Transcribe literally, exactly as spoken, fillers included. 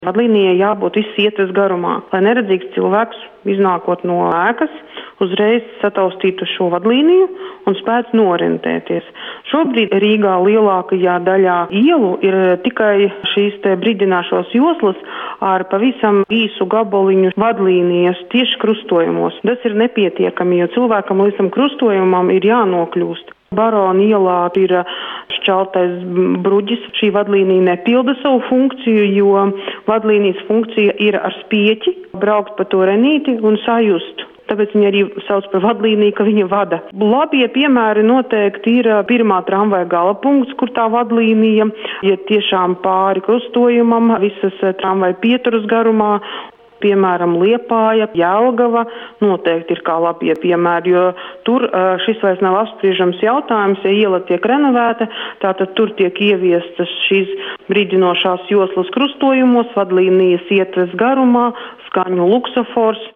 Vadlīnijai jābūt visas ietves garumā, lai neredzīgs cilvēks, iznākot no ēkas, uzreiz sataustītu šo vadlīniju un spētu norientēties. Šobrīd Rīgā lielākajā daļā ielu ir tikai šīs te brīdināšos joslas ar pavisam īsu gabaliņu vadlīnijas tieši krustojumos. Tas ir nepietiekami, jo cilvēkam līdz tam krustojumam ir jānokļūst. Barona ielā ir šķeltais bruģis. Šī vadlīnija nepilda savu funkciju, jo vadlīnijas funkcija ir ar spieķi braukt pa to renīti un sajust. Tāpēc viņi arī sauc par vadlīniju, ka viņa vada. Labie piemēri noteikti ir pirmā tramvaja gala punkts, kur tā vadlīnija ir tiešām pāri krustojumam, visas tramvaja pieturas garumā. Piemēram, Liepāja, Jelgava noteikti ir kā labie piemēri, jo tur šis vairs nav apspriežams jautājums, ja iela tiek renovēta, tātad tur tiek ieviestas šīs brīdinošās joslas krustojumos, vadlīnijas ietves garumā, skaņu luksofors.